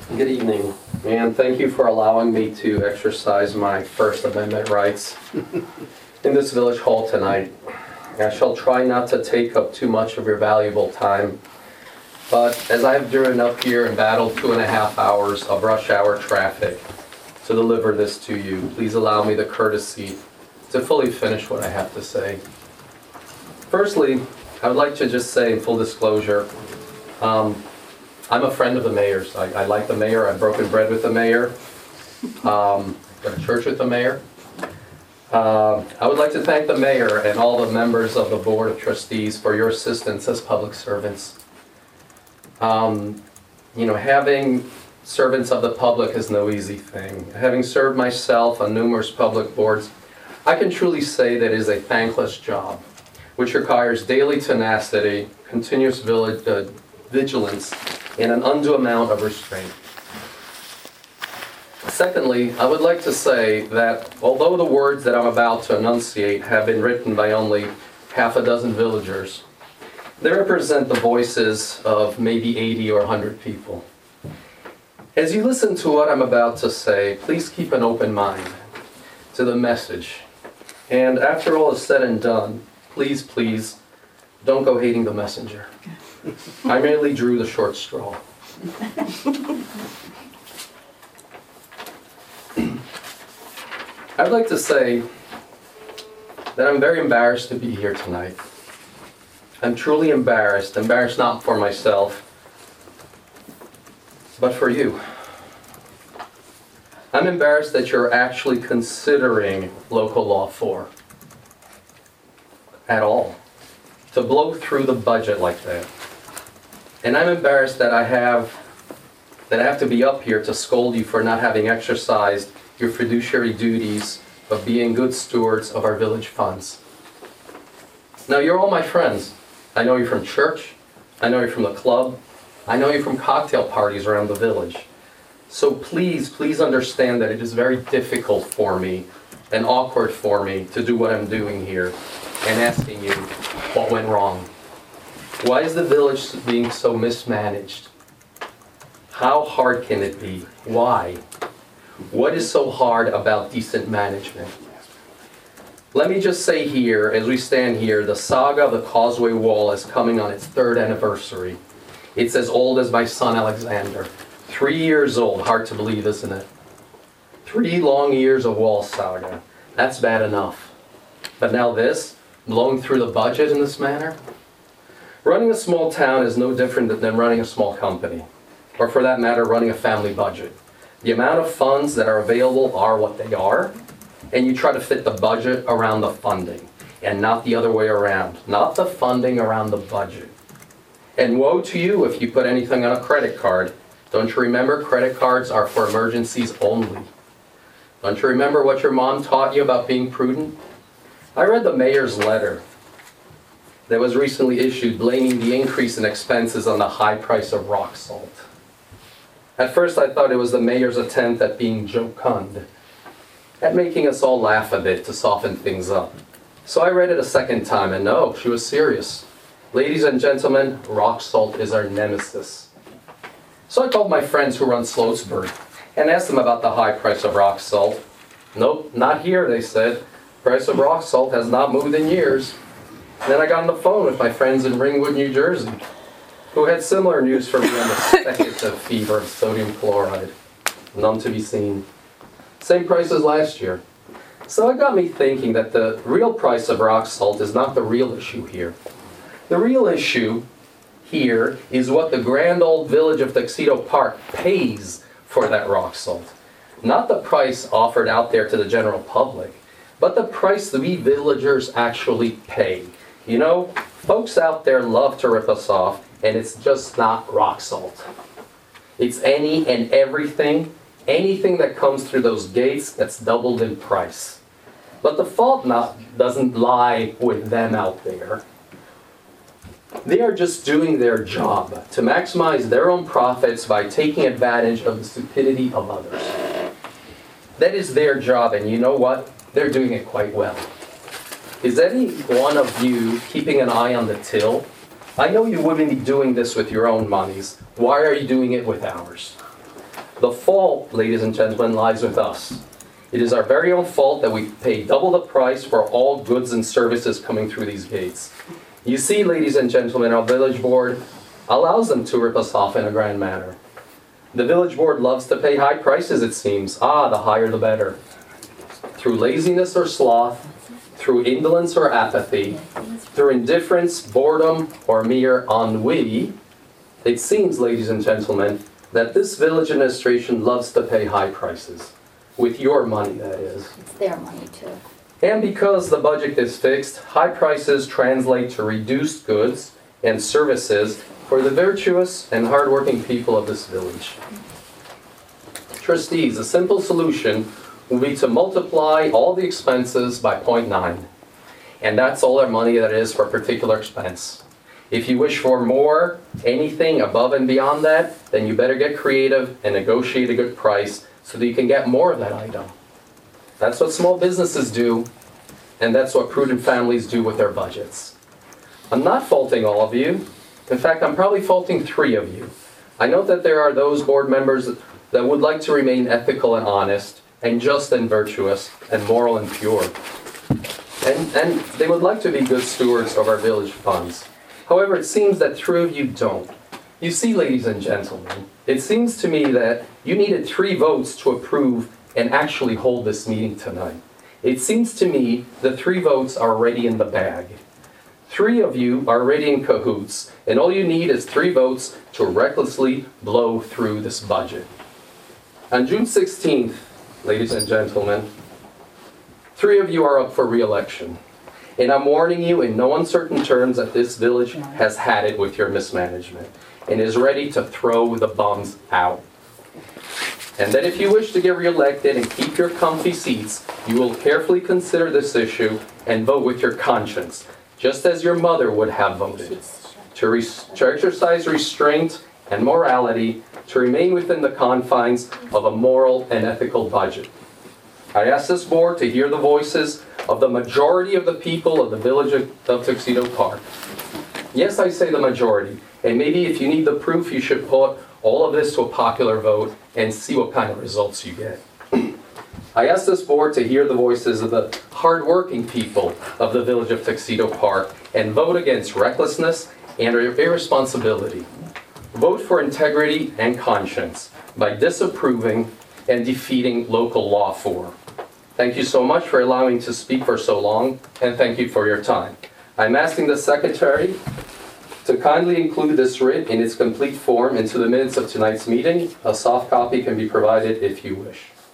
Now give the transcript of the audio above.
Good evening, and thank you for allowing me to exercise my First Amendment rights in this village hall tonight. I shall try not to take up too much of your valuable time, but as I have driven up here and battled 2.5 hours of rush hour traffic to deliver this to you, please allow me the courtesy to fully finish what I have to say. Firstly, I would like to just say in full disclosure, I'm a friend of the mayor's. I like the mayor. I've broken bread with the mayor. Go to church with the mayor. I would like to thank the mayor and all the members of the Board of Trustees for your assistance as public servants. Having servants of the public is no easy thing. Having served myself on numerous public boards, I can truly say that it is a thankless job, which requires daily tenacity, continuous vigilance, and an undue amount of restraint. Secondly, I would like to say that although the words that I'm about to enunciate have been written by only half a dozen villagers, they represent the voices of maybe 80 or 100 people. As you listen to what I'm about to say, please keep an open mind to the message. And after all is said and done, please, don't go hating the messenger. I merely drew the short straw. I'd like to say that I'm very embarrassed to be here tonight. I'm truly embarrassed not for myself, but for you. I'm embarrassed that you're actually considering Local Law 4 at all, to blow through the budget like that. And I'm embarrassed that I have to be up here to scold you for not having exercised your fiduciary duties of being good stewards of our village funds. Now, you're all my friends. I know you from church, I know you from the club, I know you from cocktail parties around the village. So please understand that it is very difficult for me and awkward for me to do what I'm doing here and asking you what went wrong. Why is the village being so mismanaged? How hard can it be? Why? What is so hard about decent management? Let me just say here, as we stand here, the saga of the Causeway Wall is coming on its 3rd anniversary. It's as old as my son Alexander. 3 years old, hard to believe, isn't it? 3 long years of wall saga. That's bad enough. But now this, blowing through the budget in this manner? Running a small town is no different than running a small company, or for that matter, running a family budget. The amount of funds that are available are what they are, and you try to fit the budget around the funding, and not the other way around. Not the funding around the budget. And woe to you if you put anything on a credit card. Don't you remember credit cards are for emergencies only? Don't you remember what your mom taught you about being prudent? I read the mayor's letter that was recently issued blaming the increase in expenses on the high price of rock salt. At first I thought it was the mayor's attempt at being jocund, at making us all laugh a bit to soften things up. So I read it a second time, and no, she was serious. Ladies and gentlemen, rock salt is our nemesis. So I called my friends who run Sloatsburg and asked them about the high price of rock salt. Nope, not here, they said. Price of rock salt has not moved in years. Then I got on the phone with my friends in Ringwood, New Jersey, who had similar news for me on the speculative fever of sodium chloride. None to be seen. Same price as last year. So it got me thinking that the real price of rock salt is not the real issue here. The real issue here is what the grand old village of Tuxedo Park pays for that rock salt. Not the price offered out there to the general public, but the price that we villagers actually pay. You know, folks out there love to rip us off, and it's just not rock salt. It's any and everything, anything that comes through those gates that's doubled in price. But the fault doesn't lie with them out there. They are just doing their job to maximize their own profits by taking advantage of the stupidity of others. That is their job, and you know what? They're doing it quite well. Is any one of you keeping an eye on the till? I know you wouldn't be doing this with your own monies. Why are you doing it with ours? The fault, ladies and gentlemen, lies with us. It is our very own fault that we pay double the price for all goods and services coming through these gates. You see, ladies and gentlemen, our village board allows them to rip us off in a grand manner. The village board loves to pay high prices, it seems. The higher the better. Through laziness or sloth, through indolence or apathy, through indifference, boredom, or mere ennui, it seems, ladies and gentlemen, that this village administration loves to pay high prices. With your money, that is. It's their money, too. And because the budget is fixed, high prices translate to reduced goods and services for the virtuous and hardworking people of this village. Trustees, a simple solution will be to multiply all the expenses by 0.9. And that's all our money that is for a particular expense. If you wish for more, anything above and beyond that, then you better get creative and negotiate a good price so that you can get more of that item. That's what small businesses do, and that's what prudent families do with their budgets. I'm not faulting all of you. In fact, I'm probably faulting 3 of you. I know that there are those board members that would like to remain ethical and honest, and just and virtuous, and moral and pure. And they would like to be good stewards of our village funds. However, it seems that 3 of you don't. You see, ladies and gentlemen, it seems to me that you needed 3 votes to approve and actually hold this meeting tonight. It seems to me the 3 votes are already in the bag. 3 of you are already in cahoots, and all you need is 3 votes to recklessly blow through this budget. On June 16th, ladies and gentlemen, 3 of you are up for re-election. And I'm warning you in no uncertain terms that this village has had it with your mismanagement and is ready to throw the bums out. And that if you wish to get re-elected and keep your comfy seats, you will carefully consider this issue and vote with your conscience, just as your mother would have voted, to exercise restraint and morality, to remain within the confines of a moral and ethical budget. I ask this board to hear the voices of the majority of the people of the village of Tuxedo Park. Yes, I say the majority, and maybe if you need the proof, you should put all of this to a popular vote and see what kind of results you get. I ask this board to hear the voices of the hardworking people of the village of Tuxedo Park and vote against recklessness and irresponsibility. Vote for integrity and conscience by disapproving and defeating Local Law 4. Thank you so much for allowing me to speak for so long, and thank you for your time. I'm asking the Secretary to kindly include this writ in its complete form into the minutes of tonight's meeting. A soft copy can be provided if you wish.